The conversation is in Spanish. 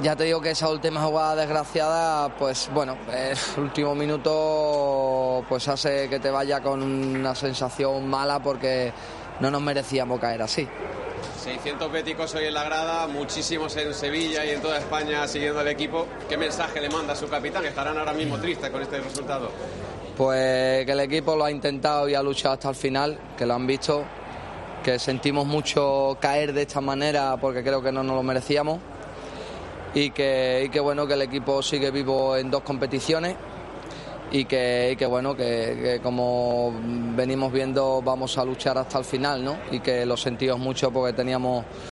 Ya te digo que esa última jugada desgraciada, pues bueno, el último minuto pues hace que te vaya con una sensación mala porque no nos merecíamos caer así. 600 béticos hoy en la grada, muchísimos en Sevilla y en toda España siguiendo al equipo. ¿Qué mensaje le manda a su capitán? ¿Estarán ahora mismo tristes con este resultado? Pues que el equipo lo ha intentado y ha luchado hasta el final, que lo han visto, que sentimos mucho caer de esta manera porque creo que no nos lo merecíamos. Y que bueno, que el equipo sigue vivo en 2 competiciones y que bueno, que como venimos viendo vamos a luchar hasta el final, ¿no? Y que lo sentimos mucho porque teníamos